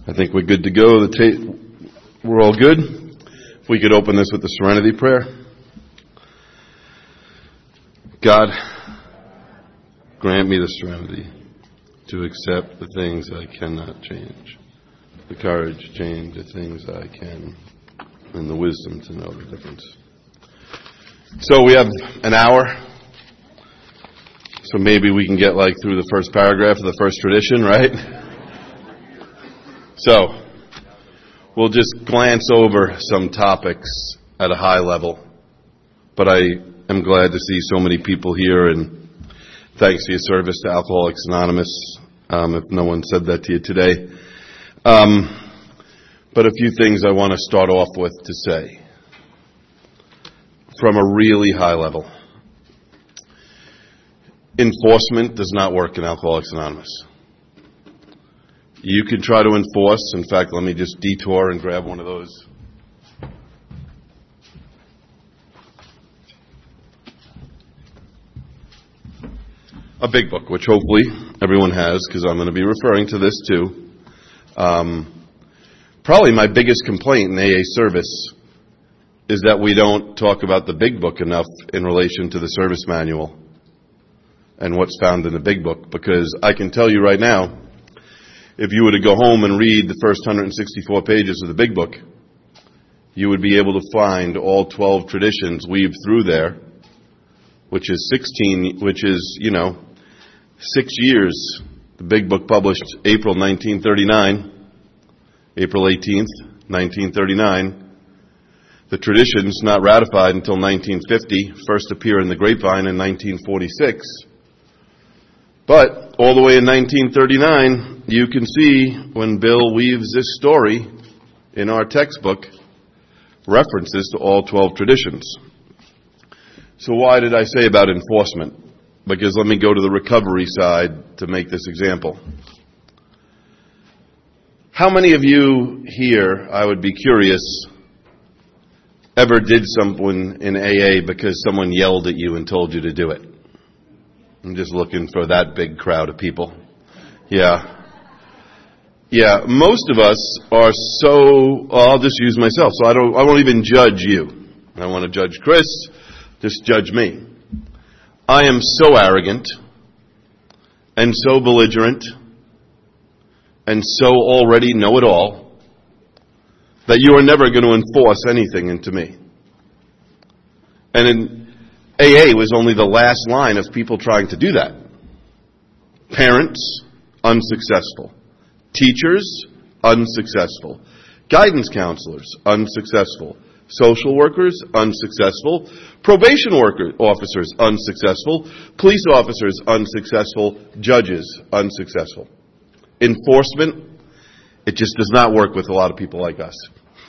I think we're good to go. We're all good. If we could open this with the serenity prayer. God, grant me the serenity to accept the things I cannot change, the courage to change the things I can, and the wisdom to know the difference. So we have an hour, so maybe we can get through the first paragraph of the first tradition, right? So, we'll just glance over some topics at a high level. But I am glad to see so many people here, and thanks for your service to Alcoholics Anonymous, if no one said that to you today. But a few things I want to start off with to say from a really high level. Enforcement does not work in Alcoholics Anonymous. You can try to enforce. In fact, let me just detour and grab one of those. A big book, which hopefully everyone has, because I'm going to be referring to this too. Probably my biggest complaint in AA service is that we don't talk about the big book enough in relation to the service manual and what's found in the big book, because I can tell you right now, if you were to go home and read the first 164 pages of the big book, you would be able to find all 12 traditions weaved through there, which is 6 years. The big book published April 1939, April 18th, 1939. The traditions not ratified until 1950, first appear in the Grapevine in 1946. But all the way in 1939, you can see when Bill weaves this story in our textbook, references to all 12 traditions. So why did I say about enforcement? Because let me go to the recovery side to make this example. How many of you here, I would be curious, ever did something in AA because someone yelled at you and told you to do it? I'm just looking for that big crowd of people. Yeah, most of us are I'll just use myself, so I won't even judge you. I don't want to judge Chris, just judge me. I am so arrogant and so belligerent and so already know-it-all that you are never going to enforce anything into me. And in AA was only the last line of people trying to do that. Parents, unsuccessful. Teachers, unsuccessful. Guidance counselors, unsuccessful. Social workers, unsuccessful. Probation officers, unsuccessful. Police officers, unsuccessful. Judges, unsuccessful. Enforcement, it just does not work with a lot of people like us.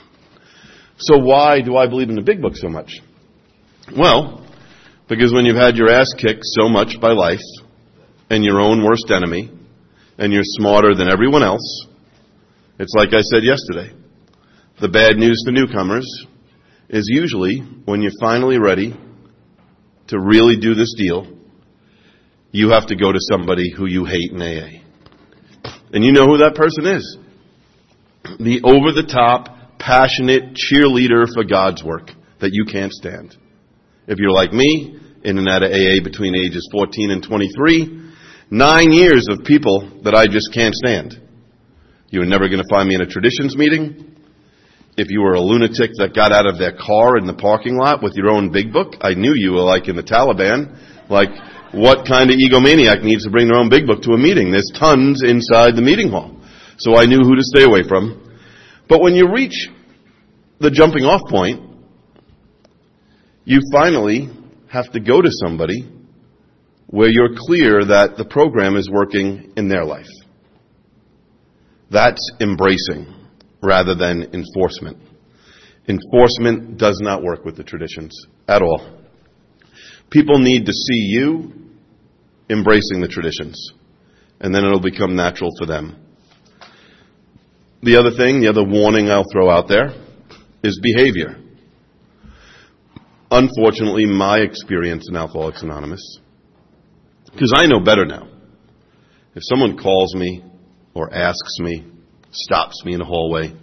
So why do I believe in the big book so much? Well, because when you've had your ass kicked so much by life and your own worst enemy and you're smarter than everyone else, it's like I said yesterday. The bad news to newcomers is usually when you're finally ready to really do this deal, you have to go to somebody who you hate in AA. And you know who that person is. The over-the-top, passionate cheerleader for God's work that you can't stand. If you're like me, in and out of AA between ages 14 and 23, 9 years of people that I just can't stand. You were never going to find me in a traditions meeting. If you were a lunatic that got out of their car in the parking lot with your own big book, I knew you were like in the Taliban. Like, what kind of egomaniac needs to bring their own big book to a meeting? There's tons inside the meeting hall. So I knew who to stay away from. But when you reach the jumping off point, you finally have to go to somebody where you're clear that the program is working in their life. That's embracing rather than enforcement. Enforcement does not work with the traditions at all. People need to see you embracing the traditions, and then it'll become natural for them. The other warning I'll throw out there is behavior. Unfortunately, my experience in Alcoholics Anonymous, because I know better now. If someone calls me or asks me stops me in the hallway.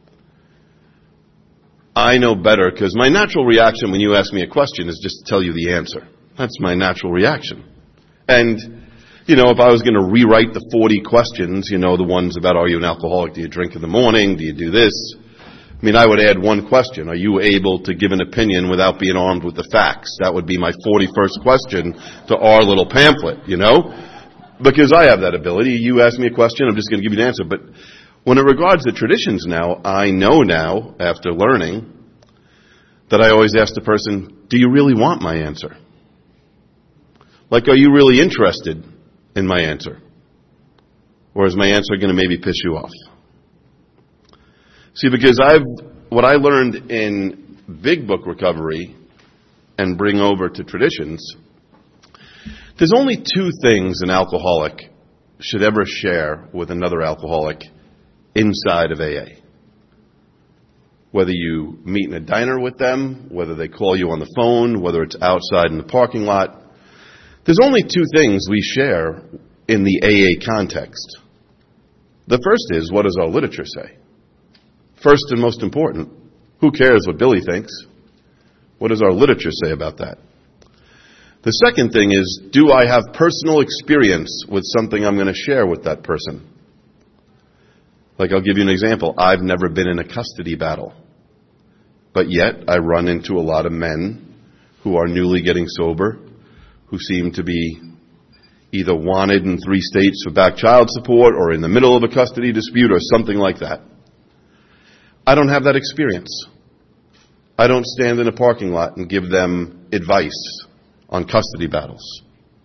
I know better because my natural reaction when you ask me a question is just to tell you the answer. That's my natural reaction. And, if I was going to rewrite the 40 questions, the ones about are you an alcoholic, do you drink in the morning, do you do this? I would add one question. Are you able to give an opinion without being armed with the facts? That would be my 41st question to our little pamphlet, Because I have that ability. You ask me a question, I'm just going to give you an answer. But when it regards the traditions now, I know now, after learning, that I always ask the person, do you really want my answer? Like, are you really interested in my answer? Or is my answer going to maybe piss you off? See, because what I learned in Big Book recovery and bring over to traditions, there's only two things an alcoholic should ever share with another alcoholic inside of AA. Whether you meet in a diner with them, whether they call you on the phone, whether it's outside in the parking lot, there's only two things we share in the AA context. The first is, what does our literature say? First and most important, who cares what Billy thinks? What does our literature say about that? The second thing is, do I have personal experience with something I'm going to share with that person? Like, I'll give you an example. I've never been in a custody battle. But yet, I run into a lot of men who are newly getting sober, who seem to be either wanted in 3 states for back child support or in the middle of a custody dispute or something like that. I don't have that experience. I don't stand in a parking lot and give them advice on custody battles.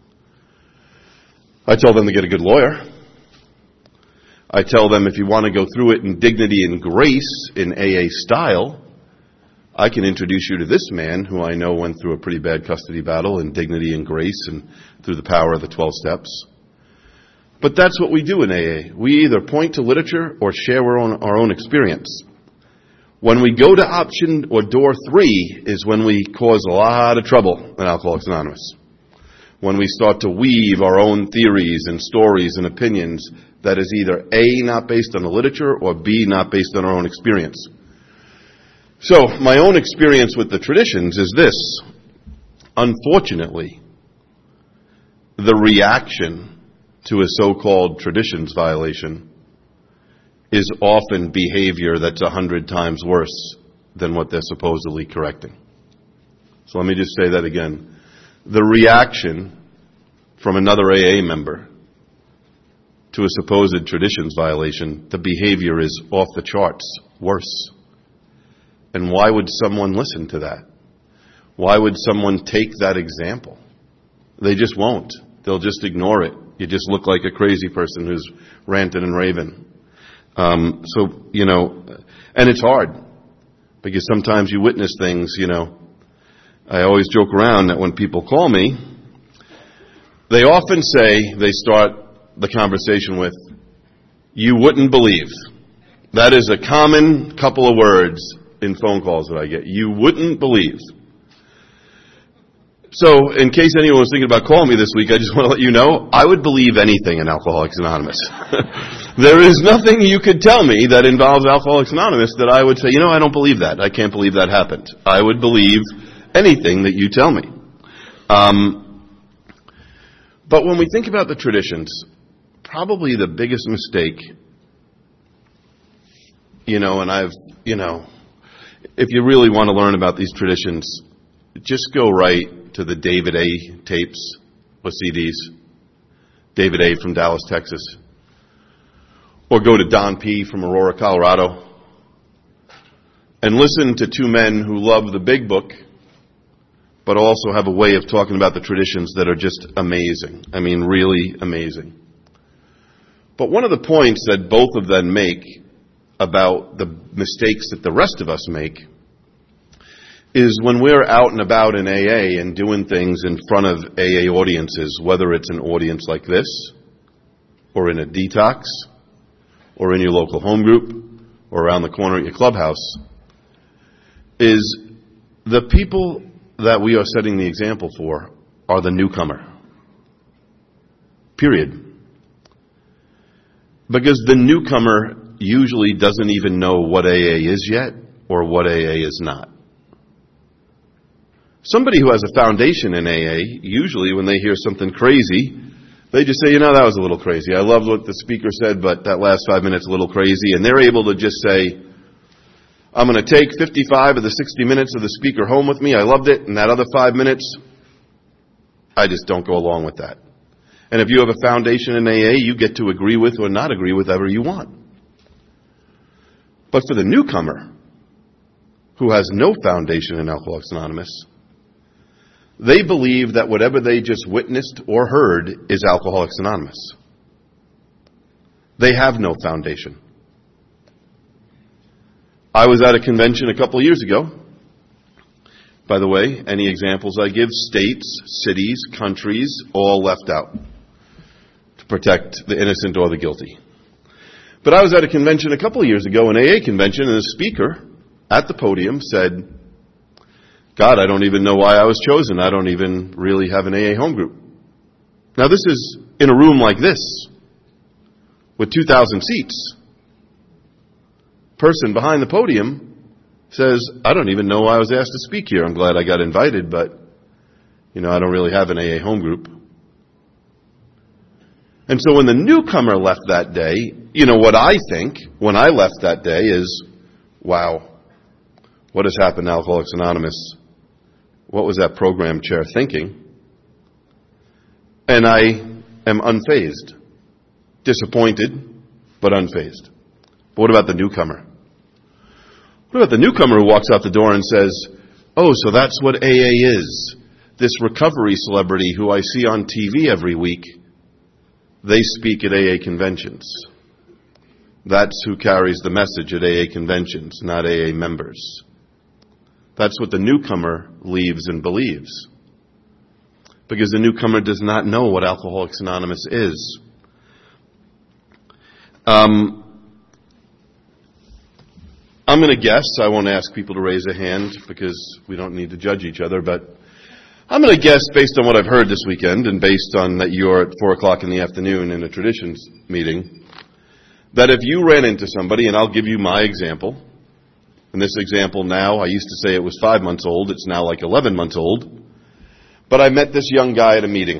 I tell them to get a good lawyer. I tell them if you want to go through it in dignity and grace in AA style, I can introduce you to this man who I know went through a pretty bad custody battle in dignity and grace and through the power of the 12 steps. But that's what we do in AA. We either point to literature or share our own experience. When we go to option or door 3 is when we cause a lot of trouble in Alcoholics Anonymous. When we start to weave our own theories and stories and opinions that is either A, not based on the literature, or B, not based on our own experience. So, my own experience with the traditions is this. Unfortunately, the reaction to a so-called traditions violation is often behavior that's 100 times worse than what they're supposedly correcting. So let me just say that again. The reaction from another AA member to a supposed traditions violation, the behavior is off the charts worse. And why would someone listen to that? Why would someone take that example? They just won't. They'll just ignore it. You just look like a crazy person who's ranting and raving. And it's hard because sometimes you witness things, I always joke around that when people call me, they often say, they start the conversation with, you wouldn't believe. That is a common couple of words in phone calls that I get. You wouldn't believe. So, in case anyone was thinking about calling me this week, I just want to let you know, I would believe anything in Alcoholics Anonymous. There is nothing you could tell me that involves Alcoholics Anonymous that I would say, I don't believe that. I can't believe that happened. I would believe anything that you tell me. But when we think about the traditions, probably the biggest mistake, if you really want to learn about these traditions, just go right to the David A. tapes or CDs. David A. from Dallas, Texas. Or go to Don P. from Aurora, Colorado. And listen to two men who love the Big Book, but also have a way of talking about the traditions that are just amazing. I mean, really amazing. But one of the points that both of them make about the mistakes that the rest of us make is when we're out and about in AA and doing things in front of AA audiences, whether it's an audience like this, or in a detox, or in your local home group, or around the corner at your clubhouse, is the people that we are setting the example for are the newcomer. Period. Because the newcomer usually doesn't even know what AA is yet or what AA is not. Somebody who has a foundation in AA, usually when they hear something crazy, they just say, that was a little crazy. I loved what the speaker said, but that last 5 minutes a little crazy. And they're able to just say, I'm going to take 55 of the 60 minutes of the speaker home with me. I loved it. And that other 5 minutes, I just don't go along with that. And if you have a foundation in AA, you get to agree with or not agree with whatever you want. But for the newcomer, who has no foundation in Alcoholics Anonymous, they believe that whatever they just witnessed or heard is Alcoholics Anonymous. They have no foundation. I was at a convention a couple of years ago. By the way, any examples I give, states, cities, countries, all left out to protect the innocent or the guilty. But I was at a convention a couple of years ago, an AA convention, and the speaker at the podium said, God, I don't even know why I was chosen. I don't even really have an AA home group. Now this is in a room like this with 2,000 seats. Person behind the podium says, I don't even know why I was asked to speak here. I'm glad I got invited, but, I don't really have an AA home group. And so when the newcomer left that day, what I think when I left that day is, wow, what has happened to Alcoholics Anonymous? What was that program chair thinking? And I am unfazed. Disappointed, but unfazed. But what about the newcomer? What about the newcomer who walks out the door and says, oh, so that's what AA is. This recovery celebrity who I see on TV every week, they speak at AA conventions. That's who carries the message at AA conventions, not AA members. That's what the newcomer leaves and believes. Because the newcomer does not know what Alcoholics Anonymous is. I'm going to guess, I won't ask people to raise a hand because we don't need to judge each other, but I'm going to guess based on what I've heard this weekend and based on that you're at 4 o'clock in the afternoon in a traditions meeting, that if you ran into somebody, and I'll give you my example, and this example now, I used to say it was 5 months old, it's now like 11 months old, but I met this young guy at a meeting.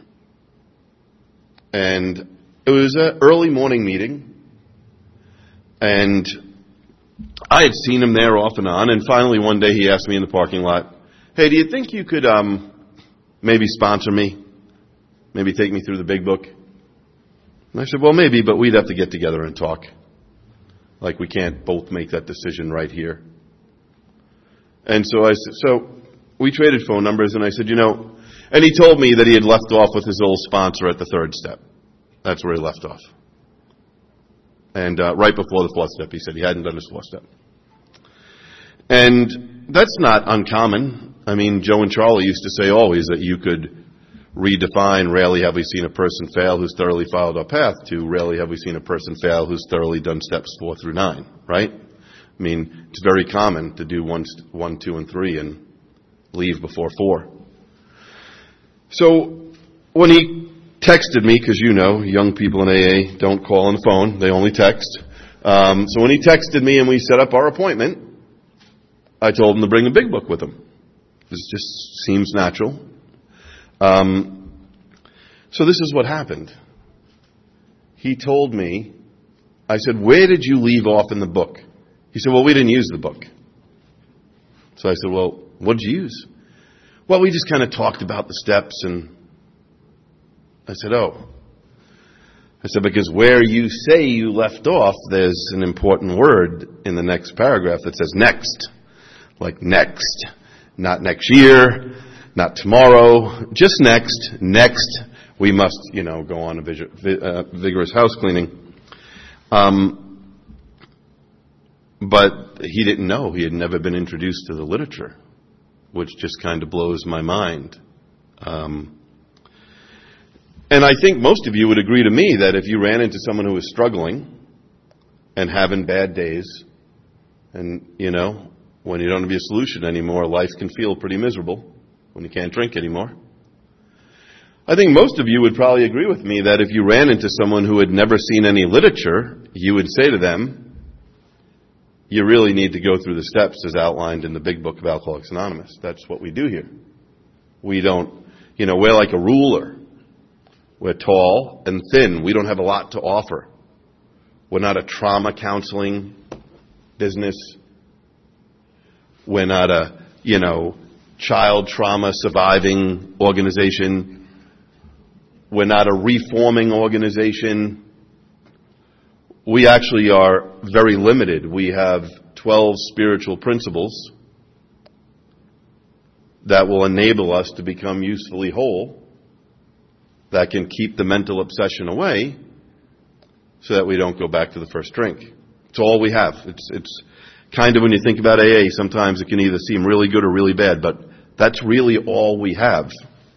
And it was an early morning meeting, and I had seen him there off and on, and finally one day he asked me in the parking lot, hey, do you think you could maybe sponsor me? Maybe take me through the big book? And I said, well, maybe, but we'd have to get together and talk. Like, we can't both make that decision right here. And so I said, so we traded phone numbers, and I said, and he told me that he had left off with his old sponsor at the 3rd step. That's where he left off. And right before the 4th step, he said he hadn't done his 4th step. And that's not uncommon. I mean, Joe and Charlie used to say always that you could redefine rarely have we seen a person fail who's thoroughly followed our path to rarely have we seen a person fail who's thoroughly done steps 4 through 9, right? I mean, it's very common to do 1, 2, and 3 and leave before 4. So when he texted me, because young people in AA don't call on the phone, they only text. So when he texted me and we set up our appointment, I told him to bring a big book with him. This just seems natural. So this is what happened. He told me, I said, where did you leave off in the book? He said, well, we didn't use the book. So I said, well, what did you use? Well, we just kind of talked about the steps, and I said, oh. I said, because where you say you left off, there's an important word in the next paragraph that says next. Like next. Not next year, not tomorrow, just next. Next, we must, go on a vigorous house cleaning. But he didn't know. He had never been introduced to the literature, which just kind of blows my mind. And I think most of you would agree to me that if you ran into someone who is struggling and having bad days, and, when you don't have a solution anymore, life can feel pretty miserable when you can't drink anymore. I think most of you would probably agree with me that if you ran into someone who had never seen any literature, you would say to them, you really need to go through the steps as outlined in the big book of Alcoholics Anonymous. That's what we do here. We don't, we're like a ruler. We're tall and thin. We don't have a lot to offer. We're not a trauma counseling business. We're not a, child trauma surviving organization. We're not a reforming organization. We actually are very limited. We have 12 spiritual principles that will enable us to become usefully whole, that can keep the mental obsession away so that we don't go back to the first drink. It's all we have. It's kind of, when you think about AA, sometimes it can either seem really good or really bad, but that's really all we have.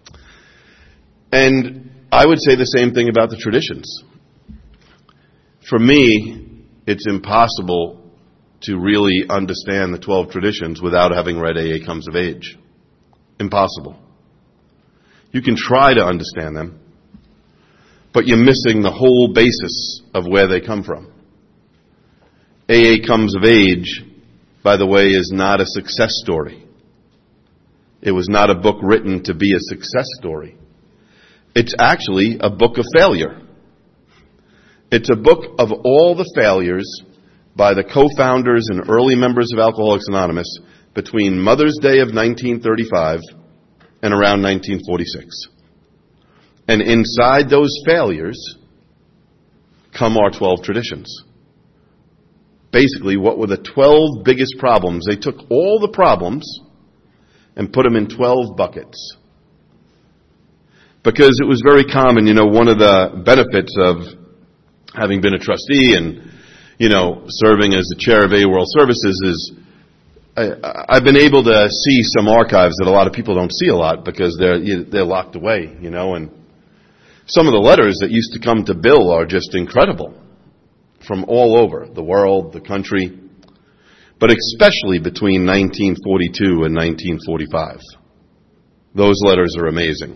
And I would say the same thing about the traditions. For me, it's impossible to really understand the 12 traditions without having read AA Comes of Age. Impossible. You can try to understand them, but you're missing the whole basis of where they come from. AA Comes of Age, by the way, is not a success story. It was not a book written to be a success story. It's actually a book of failure. It's a book of all the failures by the co-founders and early members of Alcoholics Anonymous between Mother's Day of 1935 and around 1946. And inside those failures come our 12 traditions. Basically, what were the 12 biggest problems? They took all the problems and put them in 12 buckets. Because it was very common, one of the benefits of having been a trustee and, serving as the chair of AA World Services is I've been able to see some archives that a lot of people don't see a lot because they're locked away, and some of the letters that used to come to Bill are just incredible from all over the world, the country, but especially between 1942 and 1945. Those letters are amazing.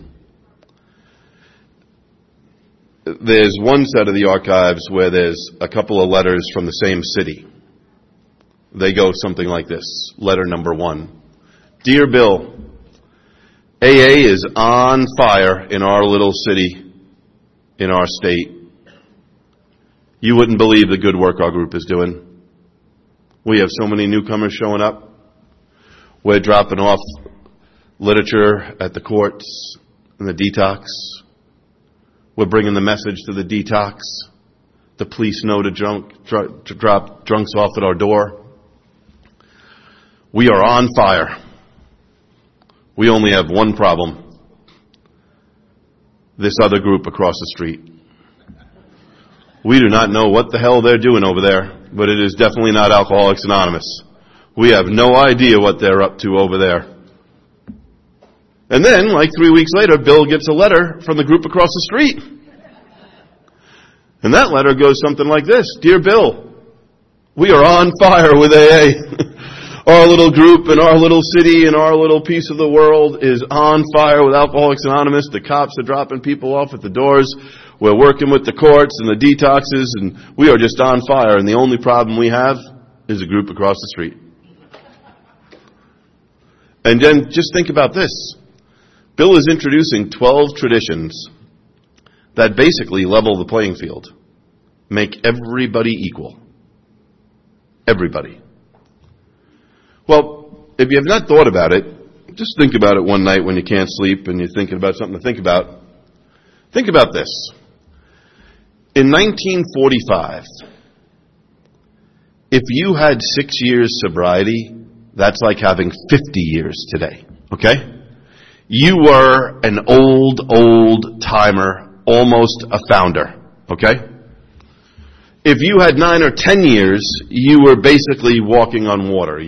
There's one set of the archives where there's a couple of letters from the same city. They go something like this. Letter number 1. Dear Bill, AA is on fire in our little city, in our state. You wouldn't believe the good work our group is doing. We have so many newcomers showing up. We're dropping off literature at the courts and the detox. We're bringing the message to the detox. The police know to drop drunks off at our door. We are on fire. We only have one problem. This other group across the street. We do not know what the hell they're doing over there, but it is definitely not Alcoholics Anonymous. We have no idea what they're up to over there. And then, like 3 weeks later, Bill gets a letter from the group across the street. And that letter goes something like this. Dear Bill, we are on fire with AA. Our little group and our little city and our little piece of the world is on fire with Alcoholics Anonymous. The cops are dropping people off at the doors. We're working with the courts and the detoxes, and we are just on fire. And the only problem we have is a group across the street. And then just think about this. Bill is introducing 12 traditions that basically level the playing field, make everybody equal. Everybody. Well, if you have not thought about it, just think about it one night when you can't sleep and you're thinking about something to think about. Think about this. In 1945, if you had 6 years sobriety, that's like having 50 years today, okay? You were an old timer, almost a founder, okay? If you had 9 or 10 years, you were basically walking on water.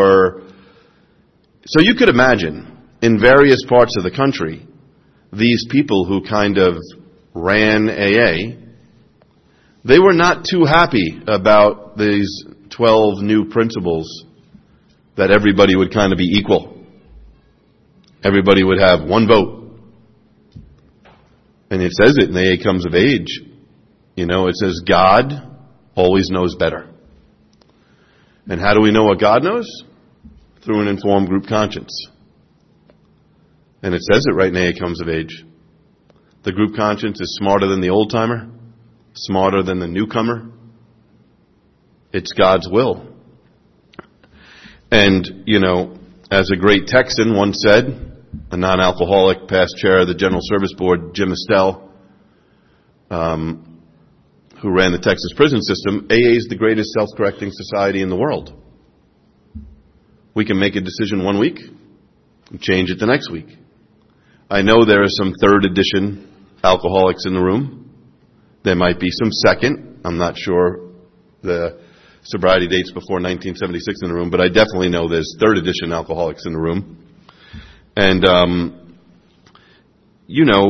So you could imagine, in various parts of the country, these people who kind of ran AA, they were not too happy about these 12 new principles that everybody would kind of be equal. Everybody would have one vote. And it says it in AA Comes of Age. You know, it says God always knows better. And how do we know what God knows? Through an informed group conscience. And it says it right in AA Comes of Age. The group conscience is smarter than the old-timer, smarter than the newcomer. It's God's will. And, you know, as a great Texan once said, a non-alcoholic past chair of the General Service Board, Jim Estelle, who ran the Texas prison system, AA is the greatest self-correcting society in the world. We can make a decision one week and change it the next week. I know there are some third edition alcoholics in the room. There might be some second. I'm not sure the sobriety dates before 1976 in the room, but I definitely know there's third edition alcoholics in the room. And, you know,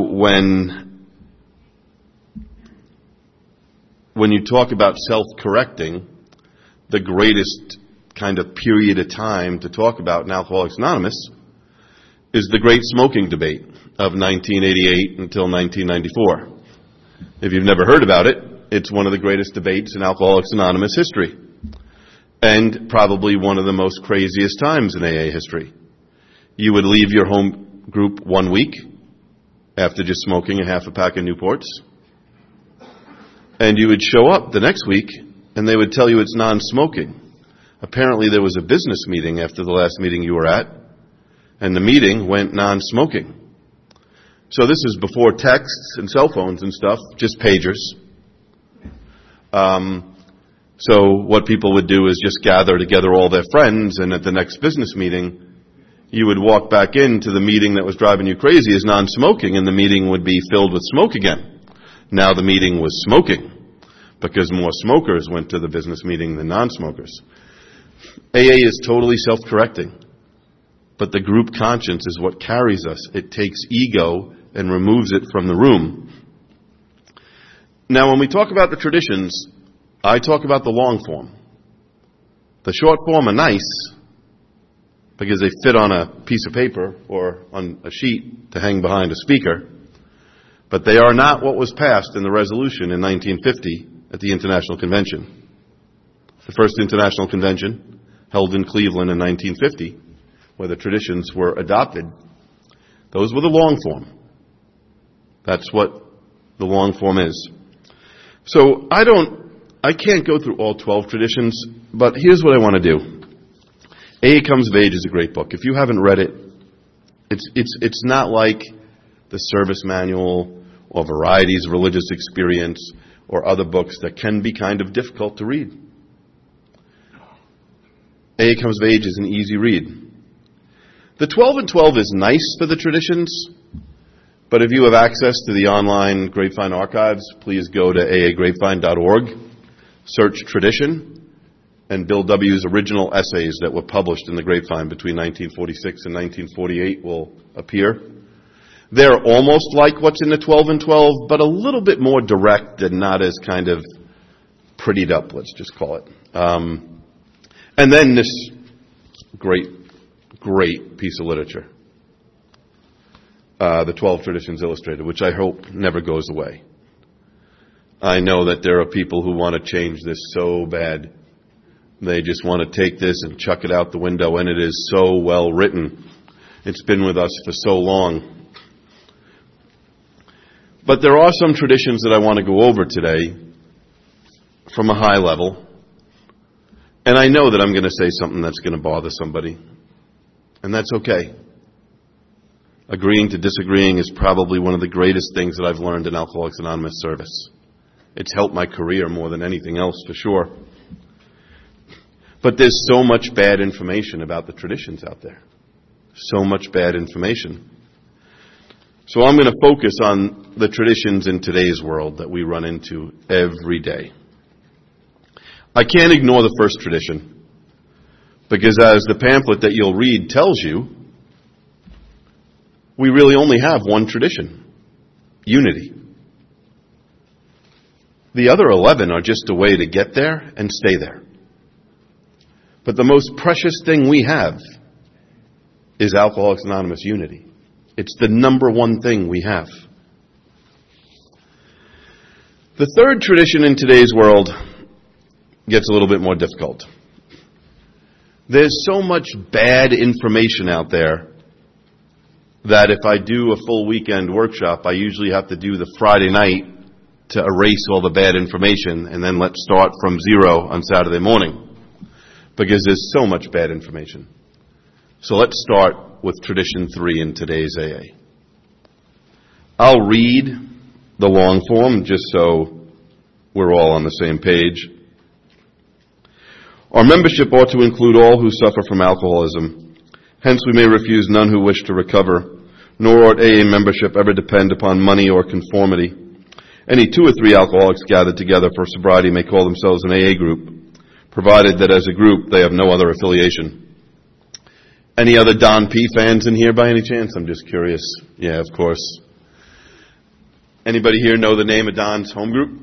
when you talk about self-correcting, the greatest kind of period of time to talk about in Alcoholics Anonymous is the great smoking debate of 1988 until 1994. If you've never heard about it, it's one of the greatest debates in Alcoholics Anonymous history. And probably one of the most craziest times in AA history. You would leave your home group 1 week after just smoking a half a pack of Newports. And you would show up the next week and they would tell you it's non-smoking. Apparently there was a business meeting after the last meeting you were at, and the meeting went non-smoking. So this is before texts and cell phones and stuff, just pagers. So what people would do is just gather together all their friends, and at the next business meeting, you would walk back into the meeting that was driving you crazy as non-smoking, and the meeting would be filled with smoke again. Now the meeting was smoking, because more smokers went to the business meeting than non-smokers. AA is totally self-correcting, but the group conscience is what carries us. It takes ego and removes it from the room. Now, when we talk about the traditions, I talk about the long form. The short form are nice because they fit on a piece of paper or on a sheet to hang behind a speaker, but they are not what was passed in the resolution in 1950 at the International Convention. The first International Convention, held in Cleveland in 1950, where the traditions were adopted, those were the long form. That's what the long form is. So I can't go through all 12 traditions, but here's what I want to do. AA Comes of Age is a great book. If you haven't read it, it's not like the Service Manual or Varieties of Religious Experience or other books that can be kind of difficult to read. AA Comes of Age is an easy read. The 12 and 12 is nice for the traditions, but if you have access to the online Grapevine archives, please go to aagrapevine.org, search tradition, and Bill W.'s original essays that were published in the Grapevine between 1946 and 1948 will appear. They're almost like what's in the 12 and 12, but a little bit more direct and not as kind of prettied up, let's just call it. And then this great piece of literature, the 12 Traditions Illustrated, which I hope never goes away. I know that there are people who want to change this so bad. They just want to take this and chuck it out the window, and it is so well written. It's been with us for so long. But there are some traditions that I want to go over today from a high level. And I know that I'm going to say something that's going to bother somebody. And that's okay. Agreeing to disagreeing is probably one of the greatest things that I've learned in Alcoholics Anonymous service. It's helped my career more than anything else, for sure. But there's so much bad information about the traditions out there. So much bad information. So I'm going to focus on the traditions in today's world that we run into every day. I can't ignore the first tradition, because as the pamphlet that you'll read tells you, we really only have one tradition: unity. The other 11 are just a way to get there and stay there. But the most precious thing we have is Alcoholics Anonymous unity. It's the number one thing we have. The third tradition in today's world gets a little bit more difficult. There's so much bad information out there that if I do a full weekend workshop, I usually have to do the Friday night to erase all the bad information and then let's start from zero on Saturday morning, because there's so much bad information. So let's start with tradition 3 in today's AA. I'll read the long form just so we're all on the same page. Our membership ought to include all who suffer from alcoholism. Hence we may refuse none who wish to recover, nor ought AA membership ever depend upon money or conformity. Any 2 or 3 alcoholics gathered together for sobriety may call themselves an AA group, provided that as a group they have no other affiliation. Any other Don P. fans in here by any chance? I'm just curious. Yeah, of course. Anybody here know the name of Don's home group?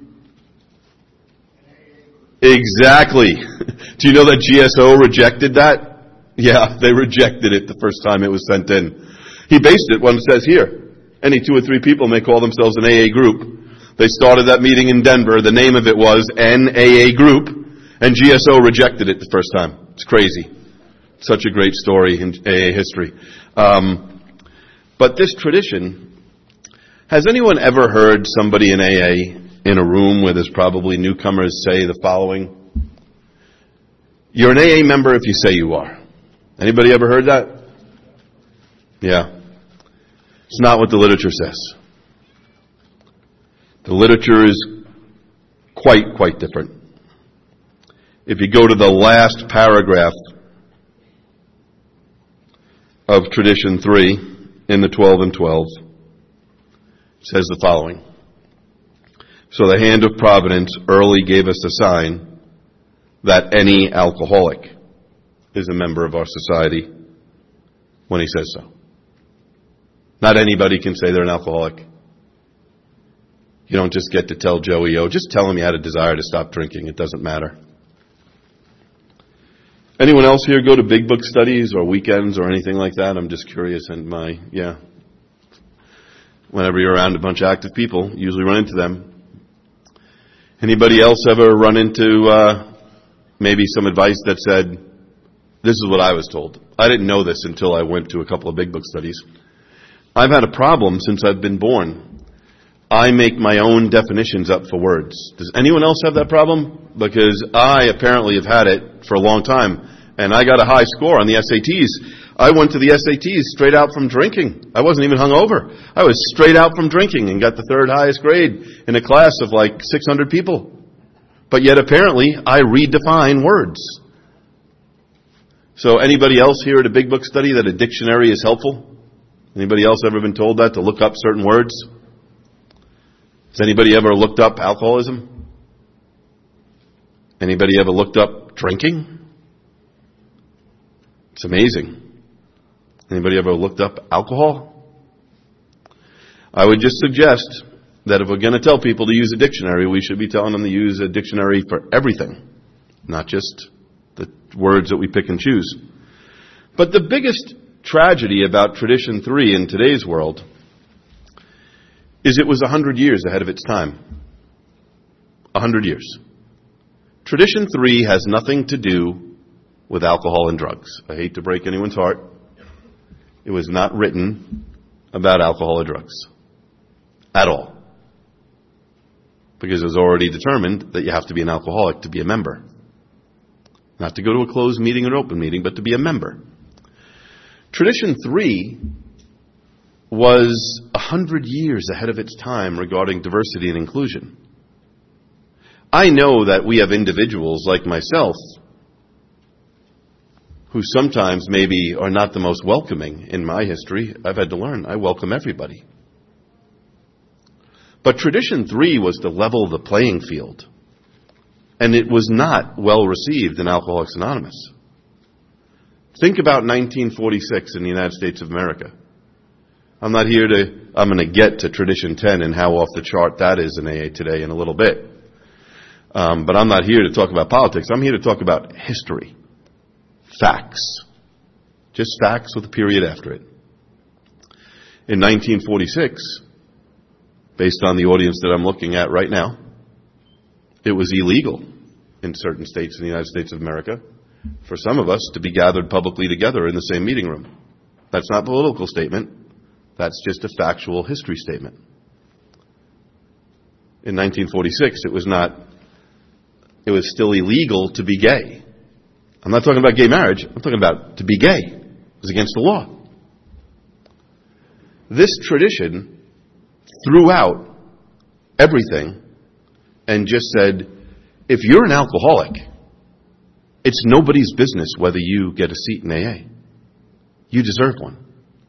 Exactly. Do you know that GSO rejected that? Yeah, they rejected it the first time it was sent in. He based it when it says here, any 2 or 3 people may call themselves an AA group. They started that meeting in Denver. The name of it was NAA Group, and GSO rejected it the first time. It's crazy. Such a great story in AA history. But this tradition, has anyone ever heard somebody in AA in a room where there's probably newcomers say the following? You're an AA member if you say you are. Anybody ever heard that? Yeah. It's not what the literature says. The literature is quite different. If you go to the last paragraph of Tradition 3 in the 12 and 12, it says the following. So the hand of providence early gave us a sign that any alcoholic is a member of our society when he says so. Not anybody can say they're an alcoholic. You don't just get to tell Joey, just tell him you had a desire to stop drinking. It doesn't matter. Anyone else here go to big book studies or weekends or anything like that? I'm just curious. And whenever you're around a bunch of active people, you usually run into them. Anybody else ever run into maybe some advice that said, this is what I was told. I didn't know this until I went to a couple of big book studies. I've had a problem since I've been born. I make my own definitions up for words. Does anyone else have that problem? Because I apparently have had it for a long time, and I got a high score on the SATs. I went to the SATs straight out from drinking. I wasn't even hungover. I was straight out from drinking and got the 3rd highest grade in a class of like 600 people. But yet apparently I redefine words. So anybody else here at a big book study that a dictionary is helpful? Anybody else ever been told that, to look up certain words? Has anybody ever looked up alcoholism? Anybody ever looked up drinking? It's amazing. Anybody ever looked up alcohol? I would just suggest that if we're going to tell people to use a dictionary, we should be telling them to use a dictionary for everything, not just the words that we pick and choose. But the biggest tragedy about Tradition 3 in today's world is it was 100 years ahead of its time. 100 years. Tradition 3 has nothing to do with alcohol and drugs. I hate to break anyone's heart. It was not written about alcohol or drugs. At all. Because it was already determined that you have to be an alcoholic to be a member. Not to go to a closed meeting or an open meeting, but to be a member. Tradition 3 was 100 years ahead of its time regarding diversity and inclusion. I know that we have individuals like myself who sometimes maybe are not the most welcoming. In my history, I've had to learn I welcome everybody. But Tradition 3 was to level the playing field. And it was not well received in Alcoholics Anonymous. Think about 1946 in the United States of America. I'm going to get to Tradition 10 and how off the chart that is in AA today in a little bit. But I'm not here to talk about politics. I'm here to talk about history. Facts. Just facts with a period after it. In 1946, based on the audience that I'm looking at right now, It was illegal in certain states in the United States of America for some of us to be gathered publicly together in the same meeting room. That's not a political statement. That's just a factual history statement. In 1946, it was still illegal to be gay. I'm not talking about gay marriage. I'm talking about to be gay. It was against the law. This tradition threw out everything and just said, if you're an alcoholic, it's nobody's business whether you get a seat in AA. You deserve one.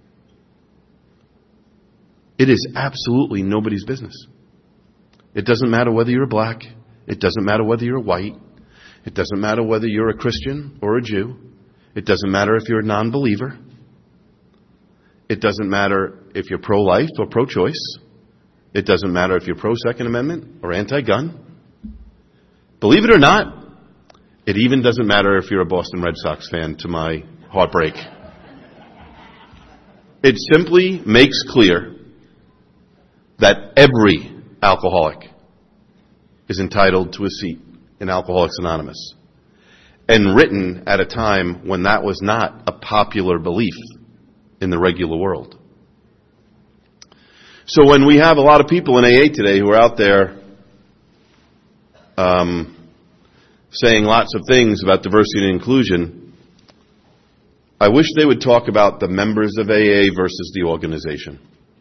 It is absolutely nobody's business. It doesn't matter whether you're black. It doesn't matter whether you're white. It doesn't matter whether you're a Christian or a Jew. It doesn't matter if you're a non-believer. It doesn't matter if you're pro-life or pro-choice. It doesn't matter if you're pro-Second Amendment or anti-gun. Believe it or not, it even doesn't matter if you're a Boston Red Sox fan, to my heartbreak. It simply makes clear that every alcoholic is entitled to a seat in Alcoholics Anonymous, and written at a time when that was not a popular belief in the regular world. So when we have a lot of people in AA today who are out there saying lots of things about diversity and inclusion, I wish they would talk about the members of AA versus the organization.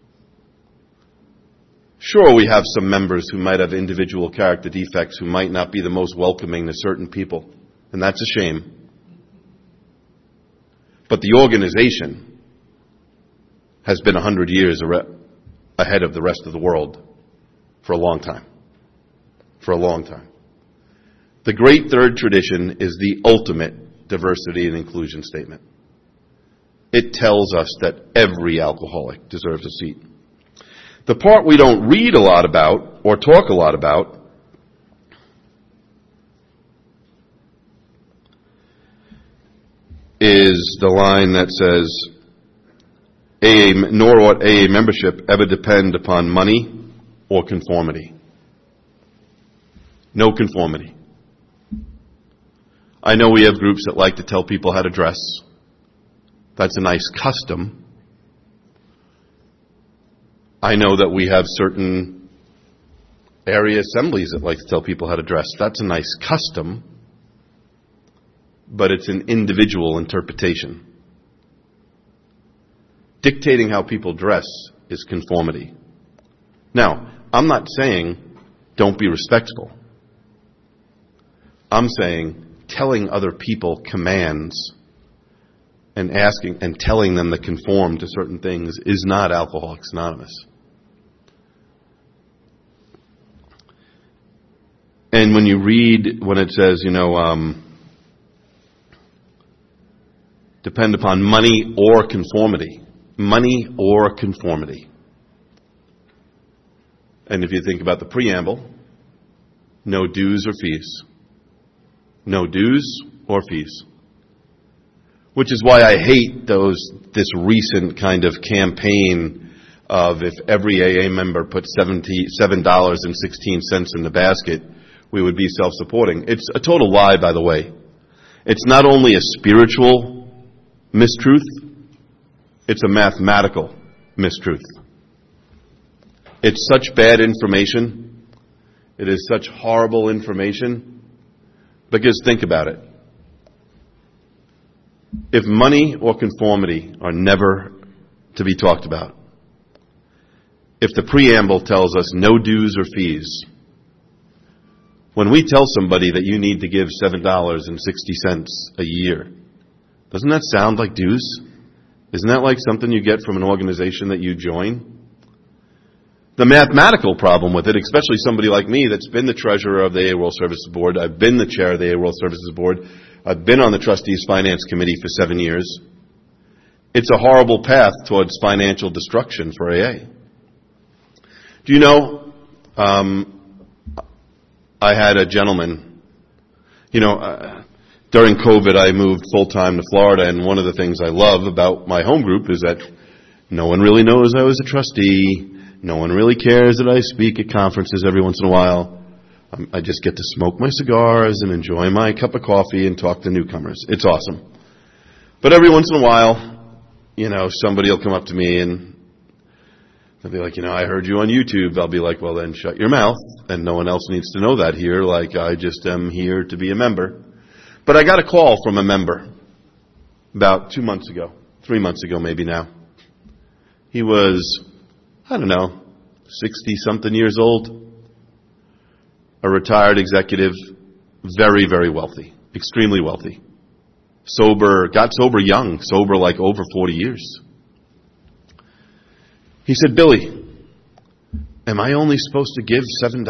Sure, we have some members who might have individual character defects, who might not be the most welcoming to certain people, and that's a shame. But the organization has been 100 years ahead of the rest of the world for a long time. For a long time. The Great Third Tradition is the ultimate diversity and inclusion statement. It tells us that every alcoholic deserves a seat. The part we don't read a lot about or talk a lot about is the line that says, nor ought AA membership ever depend upon money or conformity. No conformity. I know we have groups that like to tell people how to dress. That's a nice custom. I know that we have certain area assemblies that like to tell people how to dress. That's a nice custom, but it's an individual interpretation. Dictating how people dress is conformity. Now, I'm not saying don't be respectful. I'm saying telling other people commands and asking and telling them to conform to certain things is not Alcoholics Anonymous. And when you read, when it says, depend upon money or conformity. Money or conformity. And if you think about the preamble, no dues or fees. No dues or fees. Which is why I hate this recent kind of campaign of if every AA member put $77.16 in the basket, we would be self-supporting. It's a total lie, by the way. It's not only a spiritual mistruth, it's a mathematical mistruth. It's such bad information. It is such horrible information. Because think about it. If money or conformity are never to be talked about, if the preamble tells us no dues or fees, when we tell somebody that you need to give $7.60 a year, doesn't that sound like dues? Isn't that like something you get from an organization that you join? The mathematical problem with it, especially somebody like me that's been the treasurer of the AA World Services Board, I've been the chair of the AA World Services Board, I've been on the Trustees Finance Committee for 7 years. It's a horrible path towards financial destruction for AA. Do you know, I had a gentleman, during COVID I moved full-time to Florida, and one of the things I love about my home group is that no one really knows I was a trustee. No one really cares that I speak at conferences every once in a while. I just get to smoke my cigars and enjoy my cup of coffee and talk to newcomers. It's awesome. But every once in a while, somebody will come up to me and they'll be like, I heard you on YouTube. I'll be like, well, then shut your mouth. And no one else needs to know that here. Like, I just am here to be a member. But I got a call from a member about 3 months ago maybe now. He was, 60-something years old. A retired executive, very, very wealthy, extremely wealthy. Got sober young, like over 40 years. He said, Billy, am I only supposed to give $7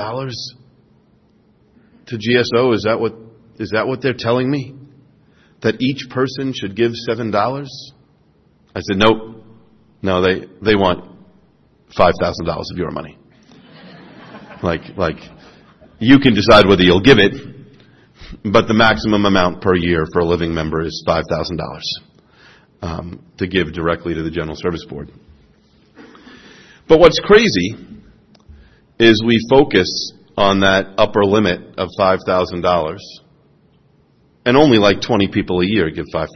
to GSO? Is that what they're telling me? That each person should give $7? I said, nope. No, they want $5,000 of your money. Like, you can decide whether you'll give it, but the maximum amount per year for a living member is $5,000 to give directly to the General Service Board. But what's crazy is we focus on that upper limit of $5,000, and only like 20 people a year give $5,000.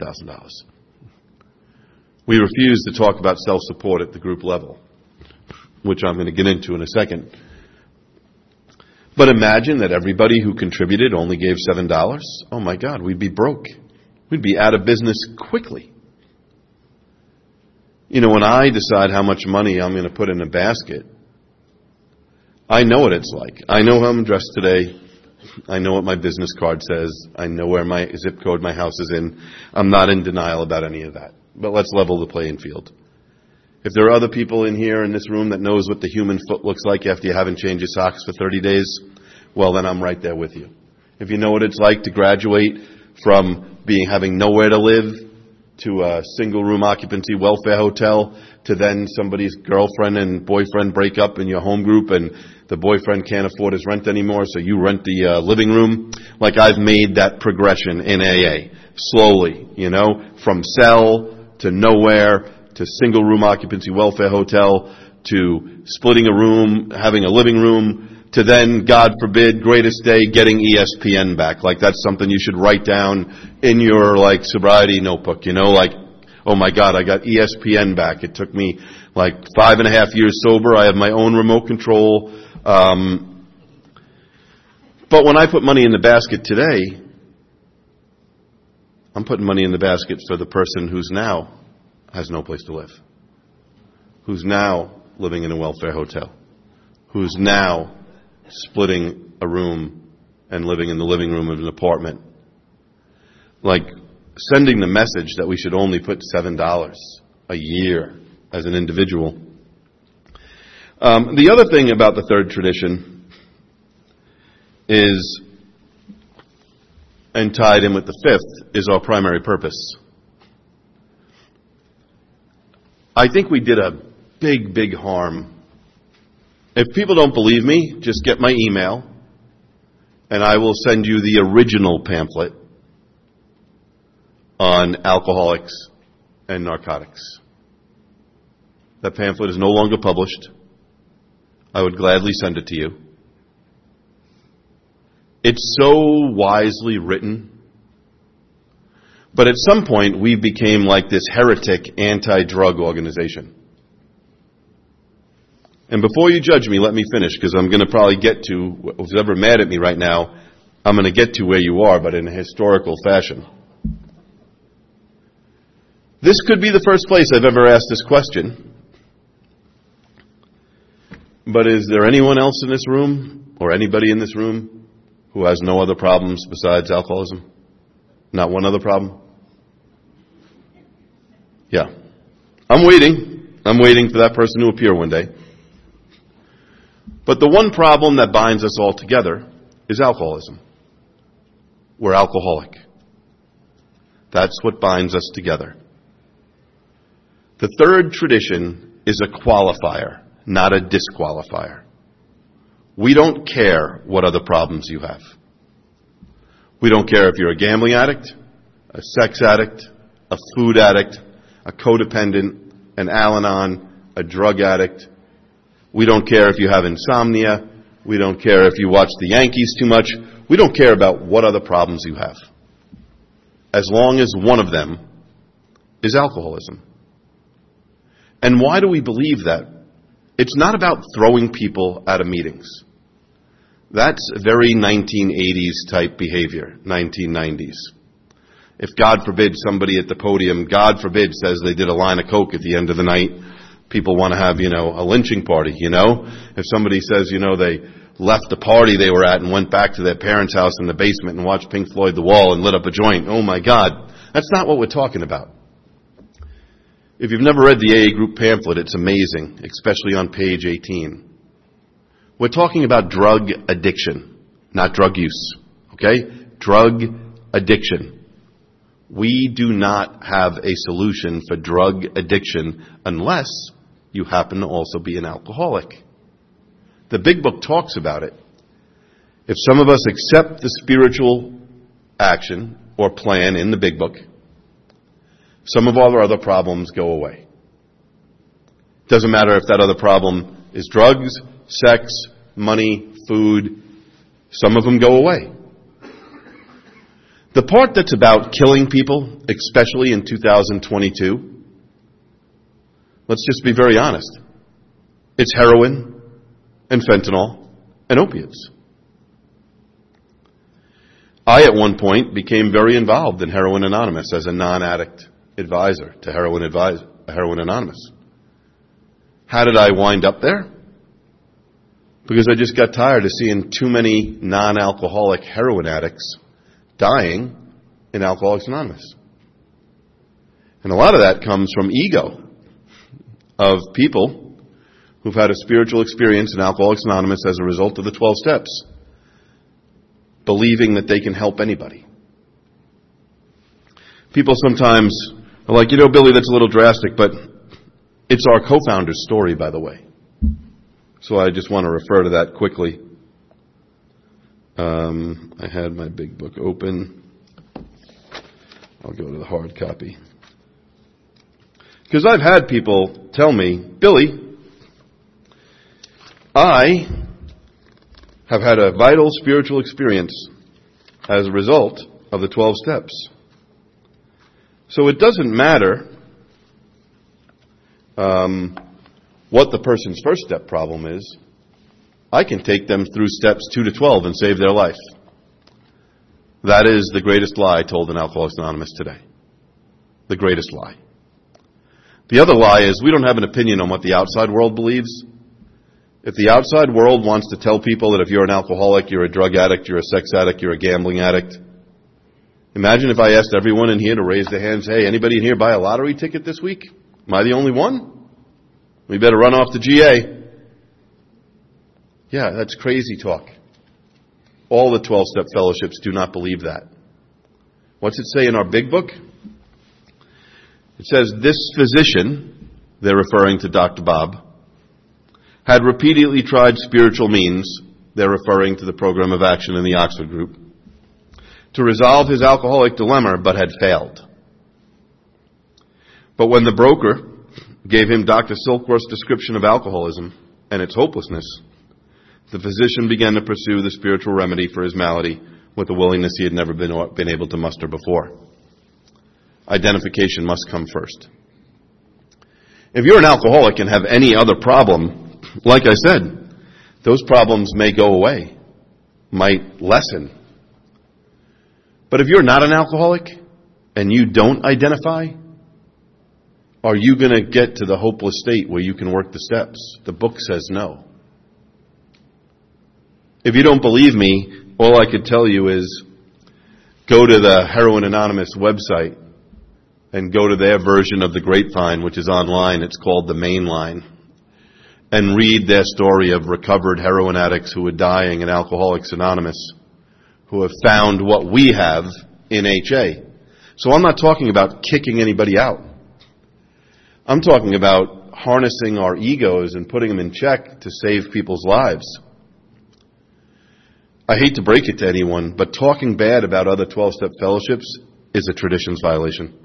We refuse to talk about self-support at the group level, which I'm going to get into in a second. But imagine that everybody who contributed only gave $7. Oh my God, we'd be broke. We'd be out of business quickly. When I decide how much money I'm going to put in a basket, I know what it's like. I know how I'm dressed today. I know what my business card says. I know where my zip code my house is in. I'm not in denial about any of that. But let's level the playing field. If there are other people in here in this room that knows what the human foot looks like after you haven't changed your socks for 30 days, well, then I'm right there with you. If you know what it's like to graduate from having nowhere to live to a single-room occupancy welfare hotel to then somebody's girlfriend and boyfriend break up in your home group and the boyfriend can't afford his rent anymore, so you rent the living room. Like, I've made that progression in AA, slowly, from cell to nowhere to single-room occupancy welfare hotel, to splitting a room, having a living room, to then, God forbid, greatest day, getting ESPN back. Like, that's something you should write down in your, sobriety notebook, oh my God, I got ESPN back. It took me, 5.5 years sober. I have my own remote control. But when I put money in the basket today, I'm putting money in the basket for the person who's now has no place to live, who's now living in a welfare hotel, who's now splitting a room and living in the living room of an apartment. Sending the message that we should only put $7 a year as an individual. The other thing about the third tradition is, and tied in with the fifth, is our primary purpose. I think we did a big, big harm. If people don't believe me, just get my email, and I will send you the original pamphlet on alcoholics and narcotics. That pamphlet is no longer published. I would gladly send it to you. It's so wisely written. But at some point, we became like this heretic anti-drug organization. And before you judge me, let me finish, because I'm going to probably get to, who's ever mad at me right now, I'm going to get to where you are, but in a historical fashion. This could be the first place I've ever asked this question. But is there anyone else in this room, or anybody in this room, who has no other problems besides alcoholism? Not one other problem? Yeah. I'm waiting for that person to appear one day. But the one problem that binds us all together is alcoholism. We're alcoholic. That's what binds us together. The third tradition is a qualifier, not a disqualifier. We don't care what other problems you have. We don't care if you're a gambling addict, a sex addict, a food addict, a codependent, an Al-Anon, a drug addict. We don't care if you have insomnia, We don't care if you watch the Yankees too much. We don't care about what other problems you have, as long as one of them is alcoholism. And why do we believe that? It's not about throwing people out of meetings. That's very 1980s type behavior, 1990s. If God forbid somebody at the podium, God forbid, says they did a line of coke at the end of the night, people want to have, a lynching party, If somebody says, they left the party they were at and went back to their parents' house in the basement and watched Pink Floyd The Wall and lit up a joint, oh my God. That's not what we're talking about. If you've never read the AA group pamphlet, it's amazing, especially on page 18. We're talking about drug addiction, not drug use, okay? Drug addiction. We do not have a solution for drug addiction unless you happen to also be an alcoholic. The Big Book talks about it. If some of us accept the spiritual action or plan in the Big Book, some of our other problems go away. Doesn't matter if that other problem is drugs, sex, money, food. Some of them go away. The part that's about killing people, especially in 2022, let's just be very honest. It's heroin and fentanyl and opiates. I, at one point, became very involved in Heroin Anonymous as a non-addict advisor to Heroin Anonymous. How did I wind up there? Because I just got tired of seeing too many non-alcoholic heroin addicts dying in Alcoholics Anonymous. And a lot of that comes from ego of people who've had a spiritual experience in Alcoholics Anonymous as a result of the 12 steps, believing that they can help anybody. People sometimes are like, Billy, that's a little drastic, but it's our co-founder's story, by the way. So I just want to refer to that quickly. I had my Big Book open. I'll go to the hard copy. Because I've had people tell me, Billy, I have had a vital spiritual experience as a result of the 12 steps. So it doesn't matter what the person's first step problem is. I can take them through steps 2 to 12 and save their life. That is the greatest lie told in Alcoholics Anonymous today. The greatest lie. The other lie is we don't have an opinion on what the outside world believes. If the outside world wants to tell people that if you're an alcoholic, you're a drug addict, you're a sex addict, you're a gambling addict. Imagine if I asked everyone in here to raise their hands, hey, anybody in here buy a lottery ticket this week? Am I the only one? We better run off to GA. Yeah, that's crazy talk. All the 12-step fellowships do not believe that. What's it say in our Big Book? It says, this physician, they're referring to Dr. Bob, had repeatedly tried spiritual means, they're referring to the program of action in the Oxford group, to resolve his alcoholic dilemma, but had failed. But when the broker gave him Dr. Silkworth's description of alcoholism and its hopelessness, the physician began to pursue the spiritual remedy for his malady with a willingness he had never been able to muster before. Identification must come first. If you're an alcoholic and have any other problem, like I said, those problems may go away, might lessen. But if you're not an alcoholic and you don't identify, are you going to get to the hopeless state where you can work the steps? The book says no. If you don't believe me, all I could tell you is go to the Heroin Anonymous website and go to their version of the Grapevine, which is online. It's called The Main Line. And read their story of recovered heroin addicts who are dying in Alcoholics Anonymous, who have found what we have in HA. So I'm not talking about kicking anybody out. I'm talking about harnessing our egos and putting them in check to save people's lives. I hate to break it to anyone, but talking bad about other 12-step fellowships is a traditions violation.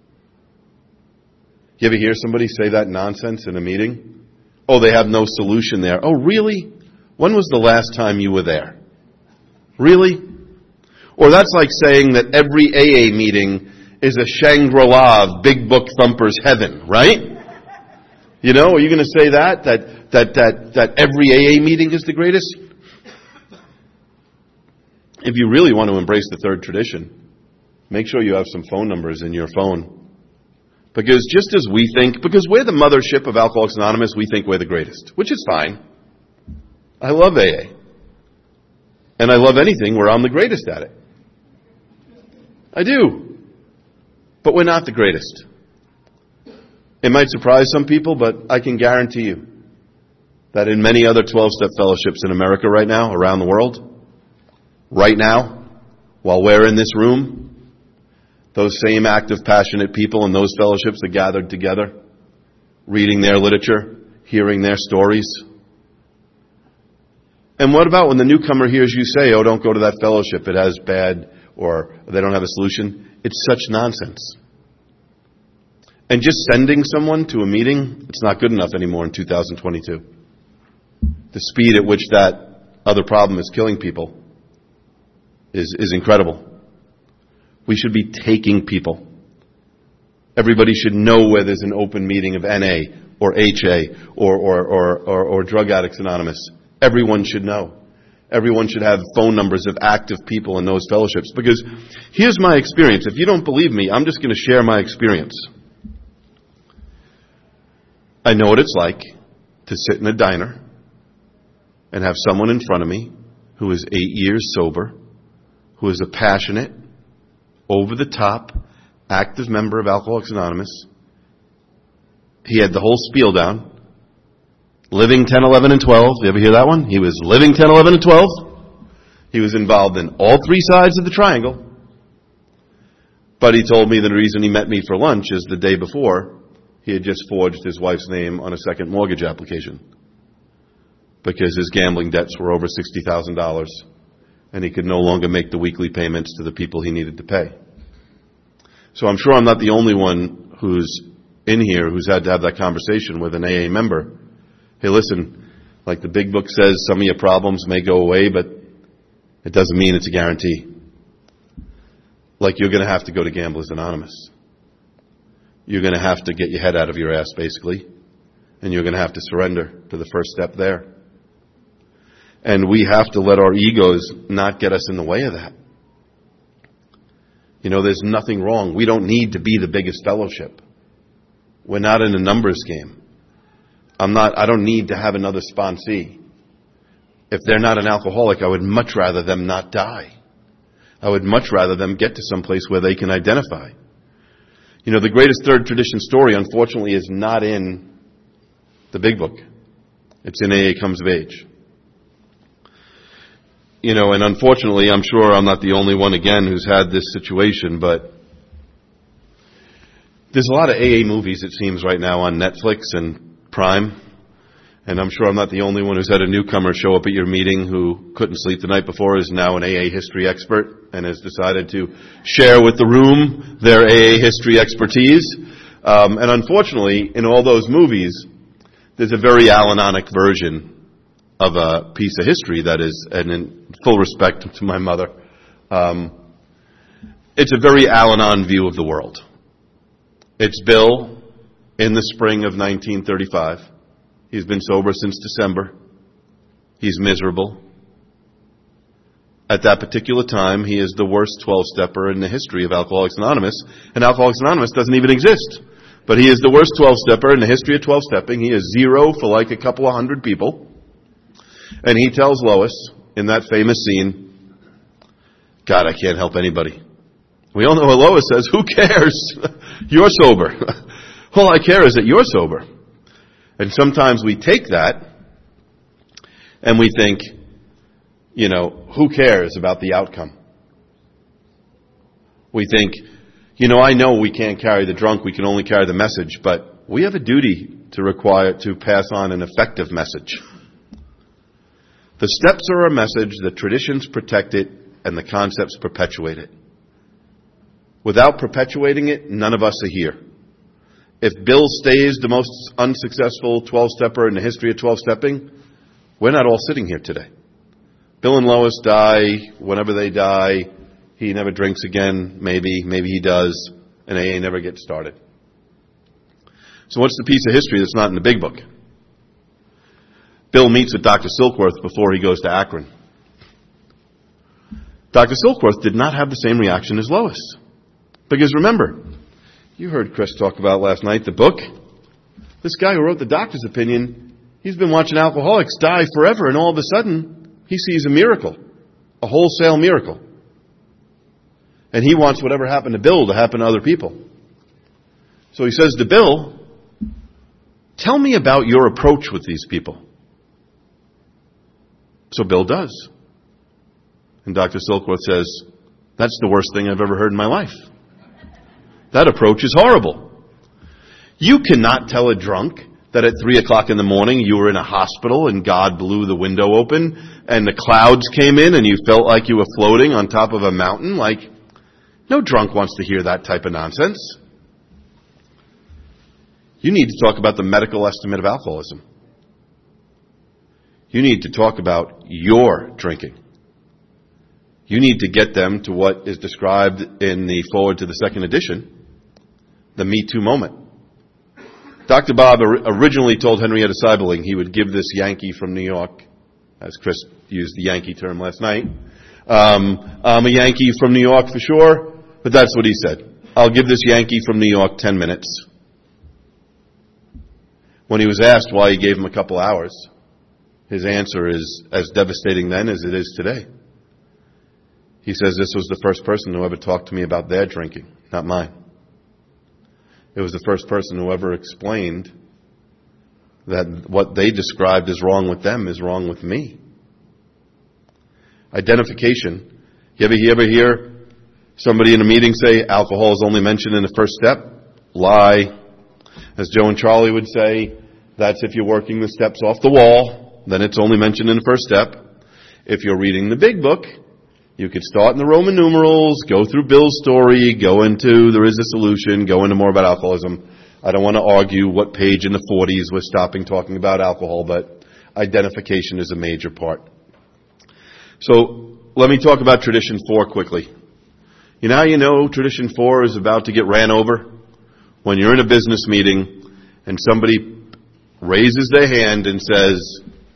You ever hear somebody say that nonsense in a meeting? Oh, they have no solution there. Oh, really? When was the last time you were there? Really? Or that's like saying that every AA meeting is a Shangri-La of big book thumpers heaven, right? You know, are you going to say that every AA meeting is the greatest? If you really want to embrace the third tradition, make sure you have some phone numbers in your phone. Because just as we think, because we're the mothership of Alcoholics Anonymous, we think we're the greatest, which is fine. I love AA. And I love anything where I'm the greatest at it. I do. But we're not the greatest. It might surprise some people, but I can guarantee you that in many other 12-step fellowships in America right now, around the world, right now, while we're in this room, those same active, passionate people in those fellowships are gathered together, reading their literature, hearing their stories. And what about when the newcomer hears you say, oh, don't go to that fellowship, it has bad, or they don't have a solution? It's such nonsense. And just sending someone to a meeting, it's not good enough anymore in 2022. The speed at which that other problem is killing people is incredible. We should be taking people. Everybody should know where there's an open meeting of NA or HA or Drug Addicts Anonymous. Everyone should know. Everyone should have phone numbers of active people in those fellowships. Because here's my experience. If you don't believe me, I'm just going to share my experience. I know what it's like to sit in a diner and have someone in front of me who is 8 years sober, who is a passionate, over-the-top, active member of Alcoholics Anonymous. He had the whole spiel down. Living 10, 11, and 12. You ever hear that one? He was living 10, 11, and 12. He was involved in all three sides of the triangle. But he told me the reason he met me for lunch is the day before, he had just forged his wife's name on a second mortgage application because his gambling debts were over $60,000 and he could no longer make the weekly payments to the people he needed to pay. So I'm sure I'm not the only one who's in here who's had to have that conversation with an AA member. Hey, listen, like the big book says, some of your problems may go away, but it doesn't mean it's a guarantee. Like you're going to have to go to Gamblers Anonymous. You're going to have to get your head out of your ass, basically, and you're going to have to surrender to the first step there. And we have to let our egos not get us in the way of that. You know, there's nothing wrong. We don't need to be the biggest fellowship. We're not in a numbers game. I don't need to have another sponsee. If they're not an alcoholic, I would much rather them not die. I would much rather them get to some place where they can identify. You know, the greatest third tradition story, unfortunately, is not in the big book. It's in AA Comes of Age. You know, and unfortunately, I'm sure I'm not the only one, again, who's had this situation, but there's a lot of AA movies, it seems, right now on Netflix and Prime, and I'm sure I'm not the only one who's had a newcomer show up at your meeting who couldn't sleep the night before, is now an AA history expert, and has decided to share with the room their AA history expertise. And unfortunately, in all those movies, there's a very Al-Anonic version of a piece of history that is, and in full respect to my mother, it's a very Al-Anon view of the world. It's Bill in the spring of 1935. He's been sober since December. He's miserable. At that particular time, he is the worst 12-stepper in the history of Alcoholics Anonymous, and Alcoholics Anonymous doesn't even exist. But he is the worst 12-stepper in the history of 12-stepping. He is zero for like a couple of hundred people. And he tells Lois, in that famous scene, God, I can't help anybody. We all know what Lois says. Who cares? You're sober. All I care is that you're sober. And sometimes we take that and we think, you know, who cares about the outcome? We think, you know, I know we can't carry the drunk, we can only carry the message, but we have a duty to pass on an effective message. The steps are a message, the traditions protect it, and the concepts perpetuate it. Without perpetuating it, none of us are here. If Bill stays the most unsuccessful 12-stepper in the history of 12-stepping, We're not all sitting here today. Bill and Lois die. Whenever they die, he never drinks again. Maybe he does. And AA never gets started. So what's the piece of history that's not in the big book? Bill meets with Dr. Silkworth before he goes to Akron. Dr. Silkworth did not have the same reaction as Lois. Because remember, you heard Chris talk about last night, the book. This guy who wrote the doctor's opinion, he's been watching alcoholics die forever, and all of a sudden, he sees a miracle, a wholesale miracle. And he wants whatever happened to Bill to happen to other people. So he says to Bill, tell me about your approach with these people. So Bill does. And Dr. Silkworth says, that's the worst thing I've ever heard in my life. That approach is horrible. You cannot tell a drunk that at 3 o'clock in the morning you were in a hospital and God blew the window open and the clouds came in and you felt like you were floating on top of a mountain. Like, no drunk wants to hear that type of nonsense. You need to talk about the medical estimate of alcoholism. You need to talk about your drinking. You need to get them to what is described in the foreword to the second edition, the Me Too moment. Dr. Bob originally told Henrietta Seiberling he would give this Yankee from New York, as Chris used the Yankee term last night. I'm a Yankee from New York for sure, but that's what he said. I'll give this Yankee from New York 10 minutes. When he was asked why he gave him a couple hours, his answer is as devastating then as it is today. He says, this was the first person who ever talked to me about their drinking, not mine. It was the first person who ever explained that what they described as wrong with them is wrong with me. Identification. You ever hear somebody in a meeting say alcohol is only mentioned in the first step? Lie. As Joe and Charlie would say, that's if you're working the steps off the wall, then it's only mentioned in the first step. If you're reading the big book, you could start in the Roman numerals, go through Bill's story, go into There Is a Solution, go into more about alcoholism. I don't want to argue what page in the 40s we're stopping talking about alcohol, but identification is a major part. So let me talk about Tradition 4 quickly. You know Tradition 4 is about to get ran over? When you're in a business meeting and somebody raises their hand and says,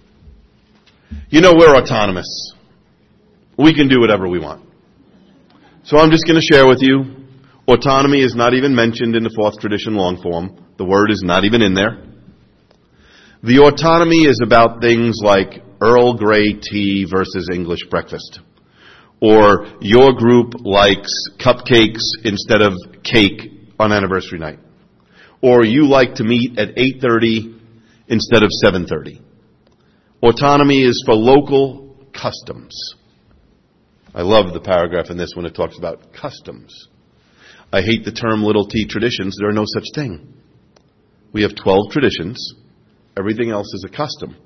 we're autonomous. We can do whatever we want. So I'm just going to share with you, autonomy is not even mentioned in the fourth tradition long form. The word is not even in there. The autonomy is about things like Earl Grey tea versus English breakfast. Or your group likes cupcakes instead of cake on anniversary night. Or you like to meet at 8:30 instead of 7:30. Autonomy is for local customs. I love the paragraph in this when it talks about customs. I hate the term little t traditions. There are no such thing. We have 12 traditions. Everything else is a custom.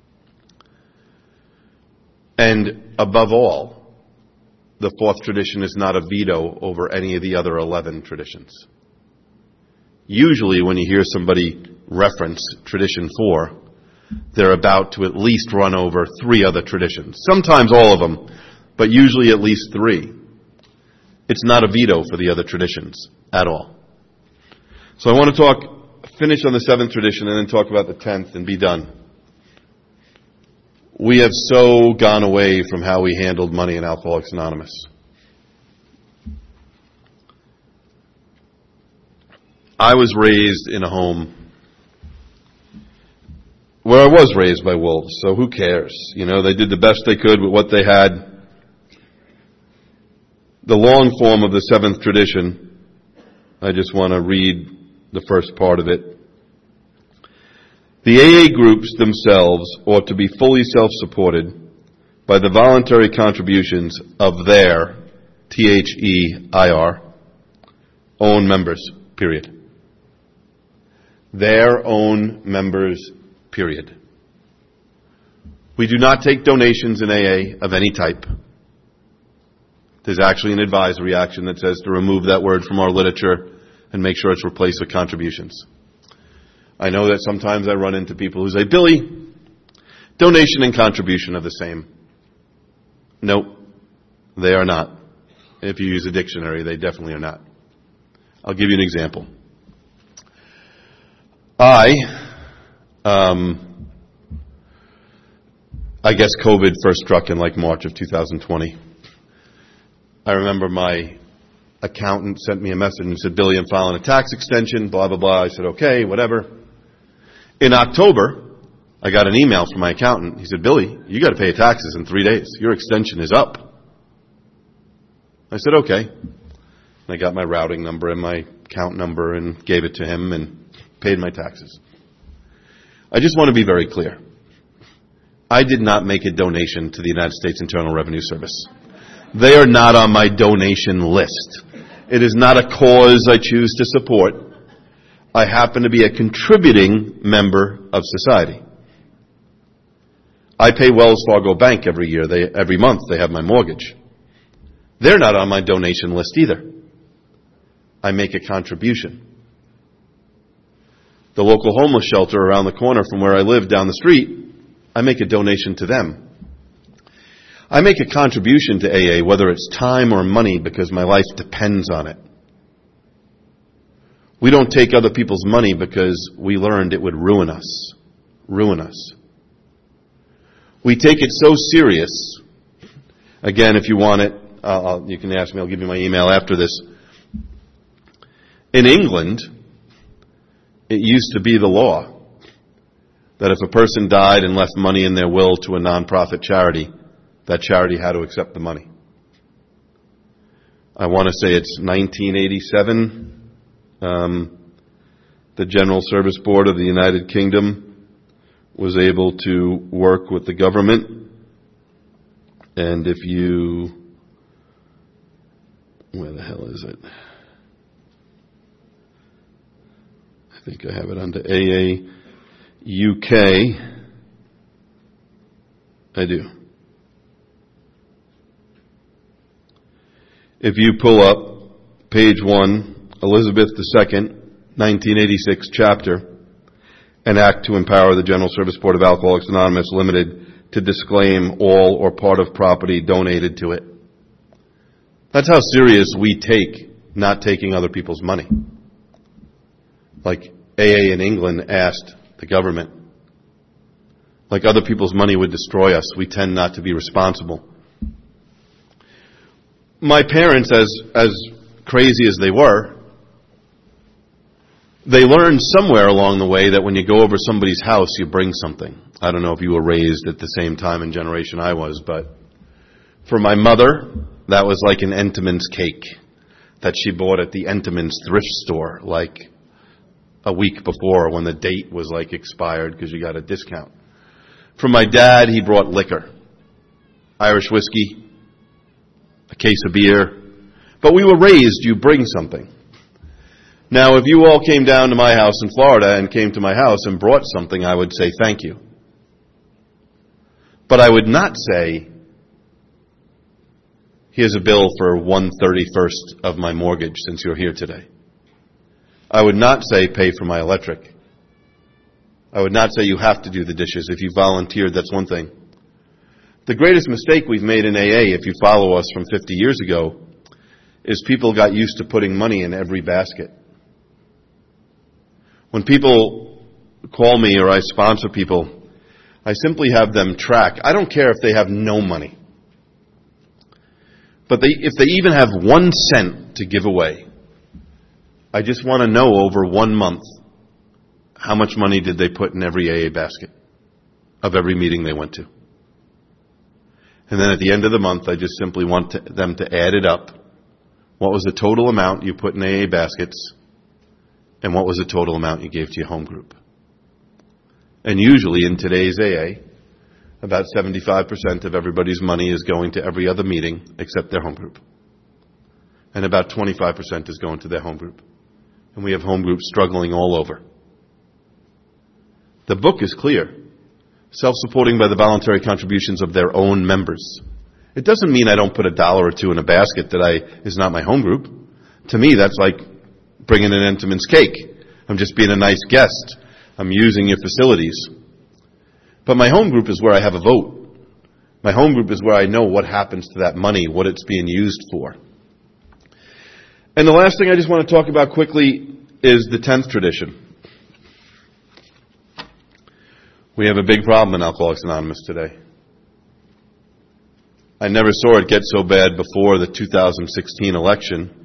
And above all, the fourth tradition is not a veto over any of the other 11 traditions. Usually when you hear somebody reference Tradition 4, they're about to at least run over 3 other traditions. Sometimes all of them, but usually at least 3. It's not a veto for the other traditions at all. So I want to finish on the 7th tradition and then talk about the 10th and be done. We have so gone away from how we handled money in Alcoholics Anonymous. I was raised in a home where I was raised by wolves, so who cares? They did the best they could with what they had. The long form of the 7th tradition, I just want to read the first part of it. The AA groups themselves ought to be fully self-supported by the voluntary contributions of their, THEIR, own members, period. Their own members, period. We do not take donations in AA of any type. There's actually an advisory action that says to remove that word from our literature and make sure it's replaced with contributions. I know that sometimes I run into people who say, Billy, Donation and contribution are the same. Nope, they are not. If you use a dictionary, they definitely are not. I'll give you an example. I guess COVID first struck in like March of 2020. I remember my accountant sent me a message and said, Billy, I'm filing a tax extension, blah, blah, blah. I said, okay, whatever. In October, I got an email from my accountant. He said, Billy, you got to pay taxes in 3 days. Your extension is up. I said, okay. And I got my routing number and my account number and gave it to him and paid my taxes. I just want to be very clear. I did not make a donation to the United States Internal Revenue Service. They are not on my donation list. It is not a cause I choose to support. I happen to be a contributing member of society. I pay Wells Fargo Bank every month. They have my mortgage. They're not on my donation list either. I make a contribution. The local homeless shelter around the corner from where I live down the street, I make a donation to them. I make a contribution to AA, whether it's time or money, because my life depends on it. We don't take other people's money because we learned it would ruin us. Ruin us. We take it so serious. Again, if you want it, you can ask me. I'll give you my email after this. In England, it used to be the law that if a person died and left money in their will to a non-profit charity, that charity had to accept the money. I want to say it's 1987. The General Service Board of the United Kingdom was able to work with the government. And if you... Where the hell is it? I think I have it under AA UK. I do. If you pull up page 1, Elizabeth II, 1986 chapter, an act to empower the General Service Board of Alcoholics Anonymous Limited to disclaim all or part of property donated to it. That's how serious we take not taking other people's money. Like AA in England asked the government. Like other people's money would destroy us, we tend not to be responsible. My parents, as crazy as they were, they learned somewhere along the way that when you go over somebody's house, you bring something. I don't know if you were raised at the same time and generation I was, but for my mother, that was like an Entenmann's cake that she bought at the Entenmann's thrift store like a week before when the date was like expired because you got a discount. For my dad, he brought liquor, Irish whiskey, a case of beer. But we were raised, you bring something. Now, if you all came down to my house in Florida and came to my house and brought something, I would say thank you. But I would not say, here's a bill for 1/31 of my mortgage since you're here today. I would not say pay for my electric. I would not say you have to do the dishes. If you volunteered, that's one thing. The greatest mistake we've made in AA, if you follow us from 50 years ago, is people got used to putting money in every basket. When people call me or I sponsor people, I simply have them track. I don't care if they have no money. But if they even have 1 cent to give away, I just want to know over 1 month, how much money did they put in every AA basket of every meeting they went to? And then at the end of the month, I just simply want them to add it up. What was the total amount you put in AA baskets? And what was the total amount you gave to your home group? And usually in today's AA, about 75% of everybody's money is going to every other meeting except their home group. And about 25% is going to their home group. And we have home groups struggling all over. The book is clear. Self-supporting by the voluntary contributions of their own members. It doesn't mean I don't put $1 or $2 in a basket that is not my home group. To me, that's like bringing an Entenmann's cake. I'm just being a nice guest. I'm using your facilities. But my home group is where I have a vote. My home group is where I know what happens to that money, what it's being used for. And the last thing I just want to talk about quickly is the 10th tradition. We have a big problem in Alcoholics Anonymous today. I never saw it get so bad before the 2016 election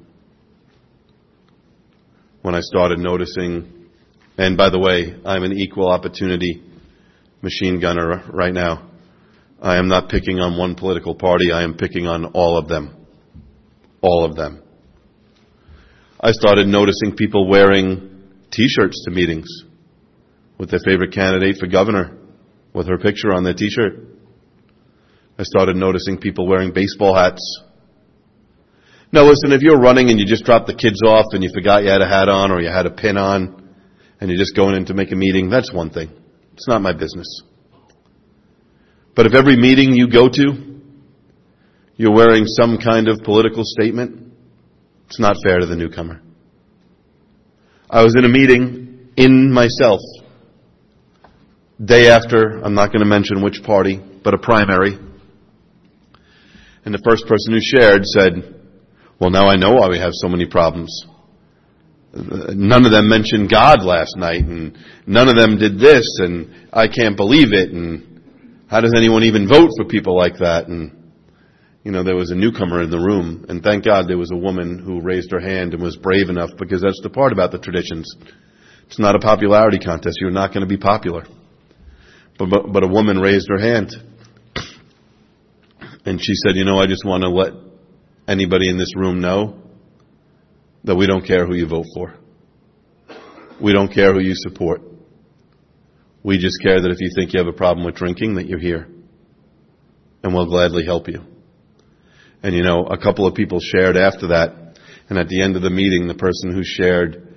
when I started noticing, and by the way, I'm an equal opportunity machine gunner right now. I am not picking on one political party. I am picking on all of them. All of them. I started noticing people wearing T-shirts to meetings with their favorite candidate for governor with her picture on their T-shirt. I started noticing people wearing baseball hats. Now listen, if you're running and you just dropped the kids off and you forgot you had a hat on or you had a pin on and you're just going in to make a meeting, that's one thing. It's not my business. But if every meeting you go to, you're wearing some kind of political statement, it's not fair to the newcomer. I was in a meeting in myself, day after, I'm not going to mention which party, but a primary. And the first person who shared said, well, now I know why we have so many problems. None of them mentioned God last night, and none of them did this, and I can't believe it, and how does anyone even vote for people like that? And, there was a newcomer in the room, and thank God there was a woman who raised her hand and was brave enough, because that's the part about the traditions. It's not a popularity contest. You're not going to be popular. But a woman raised her hand, and she said, I just want to let anybody in this room know that we don't care who you vote for. We don't care who you support. We just care that if you think you have a problem with drinking, that you're here. And we'll gladly help you. And a couple of people shared after that. And at the end of the meeting, the person who shared,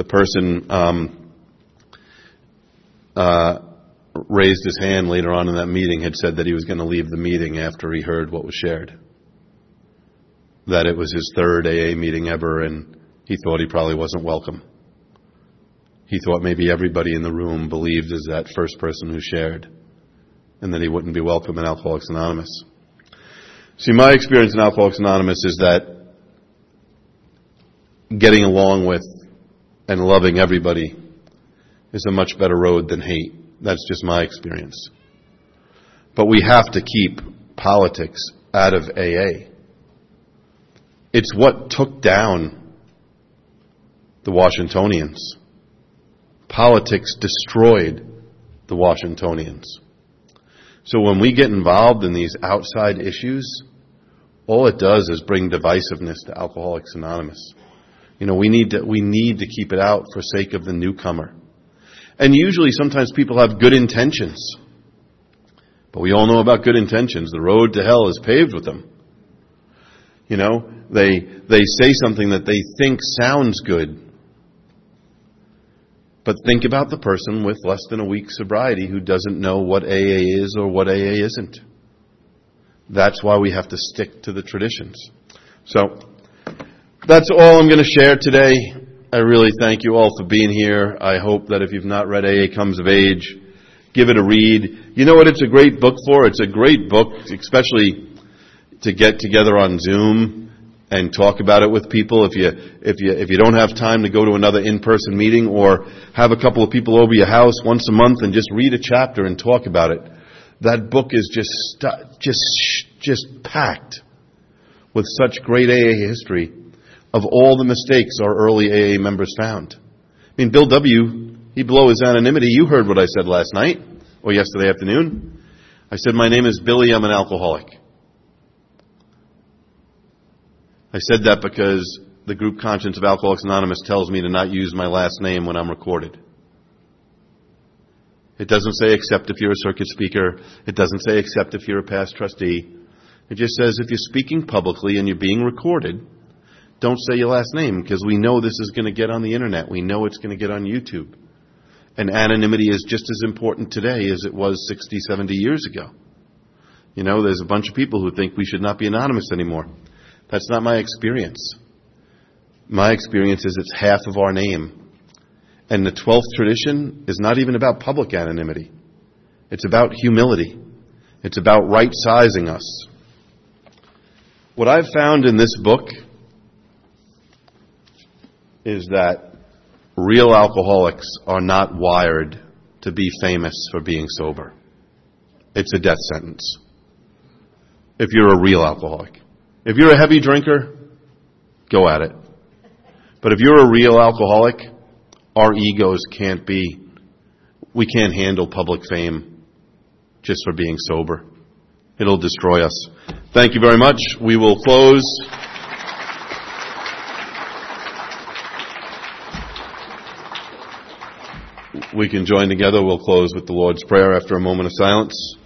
raised his hand later on in that meeting, had said that he was going to leave the meeting after he heard what was shared. That it was his third AA meeting ever, and he thought he probably wasn't welcome. He thought maybe everybody in the room believed as that first person who shared, and that he wouldn't be welcome in Alcoholics Anonymous. See, my experience in Alcoholics Anonymous is that getting along with and loving everybody is a much better road than hate. That's just my experience. But we have to keep politics out of AA. It's what took down the Washingtonians. Politics destroyed the Washingtonians. So when we get involved in these outside issues, all it does is bring divisiveness to Alcoholics Anonymous. We need to keep it out for sake of the newcomer. And usually sometimes people have good intentions. But we all know about good intentions. The road to hell is paved with them. They say something that they think sounds good. But think about the person with less than a week's sobriety who doesn't know what AA is or what AA isn't. That's why we have to stick to the traditions. So, that's all I'm going to share today. I really thank you all for being here. I hope that if you've not read AA Comes of Age, give it a read. You know what it's a great book for? It's a great book, especially to get together on Zoom and talk about it with people. If you don't have time to go to another in-person meeting, or have a couple of people over your house once a month and just read a chapter and talk about it. That book is just packed with such great AA history of all the mistakes our early AA members found. Bill W., he blew his anonymity. You heard what I said last night or yesterday afternoon. I said, my name is Billy, I'm an alcoholic. I said that because the group conscience of Alcoholics Anonymous tells me to not use my last name when I'm recorded. It doesn't say except if you're a circuit speaker. It doesn't say except if you're a past trustee. It just says if you're speaking publicly and you're being recorded, don't say your last name, because we know this is going to get on the internet. We know it's going to get on YouTube. And anonymity is just as important today as it was 60, 70 years ago. There's a bunch of people who think we should not be anonymous anymore. That's not my experience. My experience is it's half of our name. And the 12th tradition is not even about public anonymity. It's about humility. It's about right-sizing us. What I've found in this book is that real alcoholics are not wired to be famous for being sober. It's a death sentence if you're a real alcoholic. If you're a heavy drinker, go at it. But if you're a real alcoholic, our egos we can't handle public fame just for being sober. It'll destroy us. Thank you very much. We will close. We can join together. We'll close with the Lord's Prayer after a moment of silence.